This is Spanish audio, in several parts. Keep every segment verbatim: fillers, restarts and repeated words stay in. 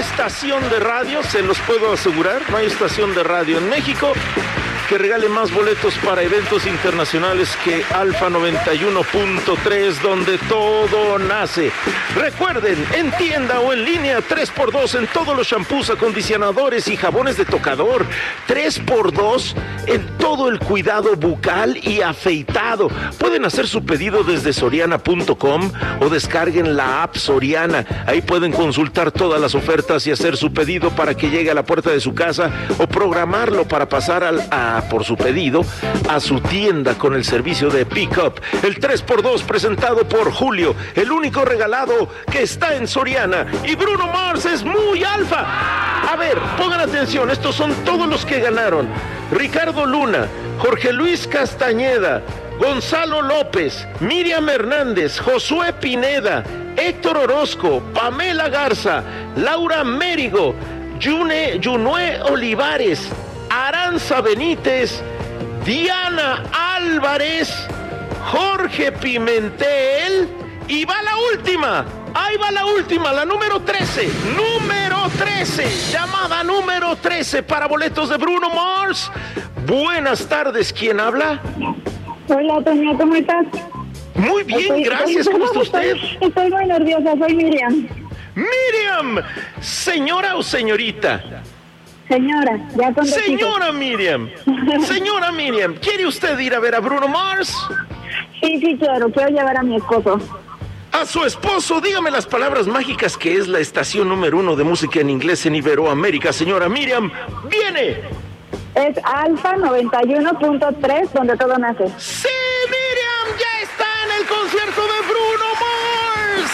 estación de radio, se los puedo asegurar, no hay estación de radio en México que regale más boletos para eventos internacionales que Alfa noventa y uno punto tres, donde todo nace. Recuerden, en tienda o en línea, tres por dos en todos los shampoos, acondicionadores y jabones de tocador. tres por dos en todo el cuidado bucal y afeitado. Pueden hacer su pedido desde soriana punto com o descarguen la app Soriana. Ahí pueden consultar todas las ofertas y hacer su pedido para que llegue a la puerta de su casa o programarlo para pasar al, a por su pedido a su tienda con el servicio de pick-up. El tres por dos presentado por Julio, el único regalado que está en Soriana. Y Bruno Mars es muy alfa. A ver, pongan atención, estos son todos los que ganaron: Ricardo Luna, Jorge Luis Castañeda, Gonzalo López, Miriam Hernández, Josué Pineda, Héctor Orozco, Pamela Garza, Laura Mérigo, Yune, Yunue Olivares, Aranza Benítez, Diana Álvarez, Jorge Pimentel, y va la última, ahí va la última, la número trece, número trece, llamada número trece para boletos de Bruno Mars. Buenas tardes, ¿quién habla? Hola, Toño, ¿cómo estás? Muy bien, estoy, gracias, ¿cómo está usted? Estoy, estoy muy nerviosa, soy Miriam. Miriam, ¿señora o señorita? Señora, ya con Señora Miriam, señora Miriam, ¿quiere usted ir a ver a Bruno Mars? Sí, sí quiero, quiero llevar a mi esposo. A su esposo, dígame las palabras mágicas que es la estación número uno de música en inglés en Iberoamérica, señora Miriam. ¡Viene! Es Alfa noventa y uno punto tres, donde todo nace. ¡Sí, Miriam! ¡Ya está en el concierto de Bruno Mars!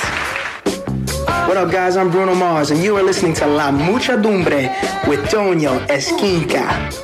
What up, guys? I'm Bruno Mars, and you are listening to La Muchadumbre with Toño Esquinca.